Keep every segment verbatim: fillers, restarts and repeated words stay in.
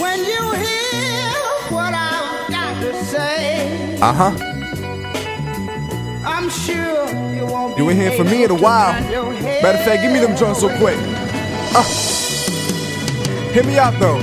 When you hear what I've got to say, Uh-huh. I'm sure you won't be You ain't hear from me in a while. Matter of fact, give me them joints so quick. Uh. Hear me out though.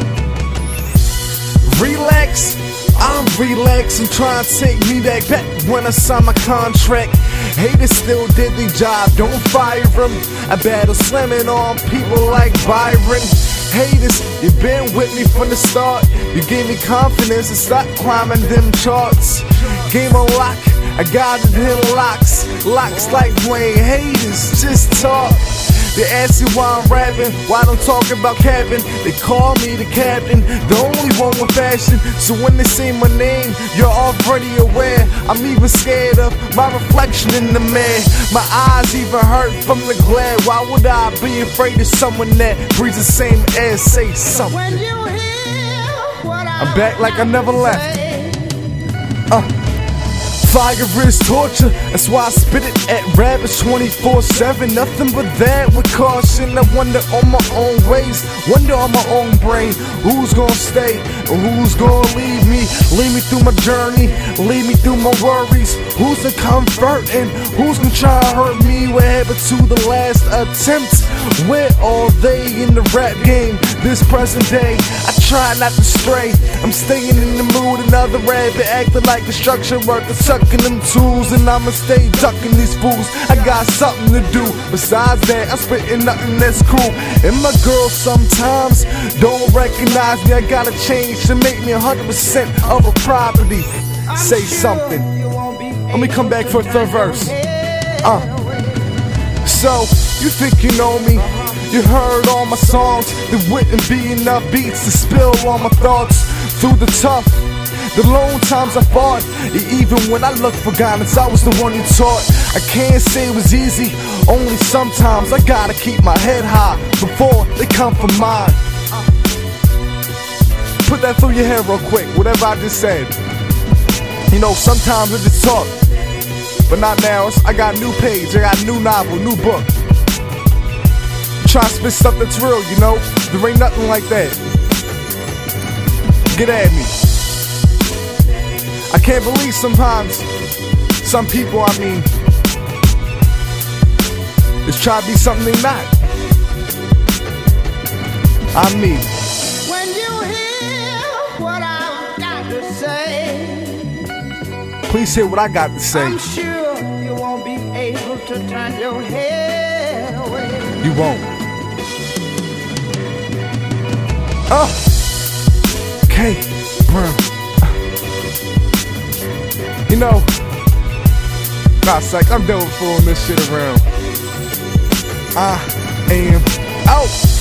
Relax. I'm relaxing, trying to take me back back when I signed my contract. Haters still did their job, don't fire them. I battle slamming on people like Byron. Haters, you been with me from the start. You gave me confidence and stop climbing them charts. Game on lock, I got it in locks. Locks like Wayne. Haters, just talk. They ask you why I'm rapping, why I'm talking about capping. They call me the captain, the only one with fashion. So when they say my name, you're already aware. I'm even scared of my reflection in the mirror. My eyes even hurt from the glare. Why would I be afraid of someone that breathes the same air? Say something. When you hear what I'm back like I never left. Uh. Fire is torture, that's why I spit it at rappers twenty-four seven. Nothing but that with caution. I wonder on my own ways, wonder on my own brain. Who's gonna stay or who's gonna leave me? Lead me through my journey, lead me through my worries. Who's the comfort and who's gonna try to hurt me? What happened to the last attempt? Where are they in the rap game this present day? I try not to stray, I'm staying in the mood. Another rapper acting like construction worker, sucking them tools, and I'ma stay ducking these fools. I got something to do. Besides that, I'm spitting nothing that's cool. And my girls sometimes don't recognize me. I gotta change to make me one hundred percent of a property. Say something. Let me come back for a third verse. Uh. So, you think you know me? You heard all my songs. There wouldn't be enough beats to spill all my thoughts. Through the tough, the long times I fought, even when I looked for guidance, I was the one who taught. I can't say it was easy, only sometimes I gotta keep my head high before they come for mine. Put that through your head real quick, whatever I just said. You know, sometimes I just talk, but not now. I got a new page, I got a new novel, new book. Try to spit stuff that's real, you know? There ain't nothing like that. Get at me. I can't believe sometimes some people, I mean, just try to be something they not. I'm me. When you hear what I've got to say, please hear what I got to say. I'm sure you won't be able to turn your head away. You won't. Oh, K Brown. You know, nah, psych, I'm done with fooling this shit around. I am out.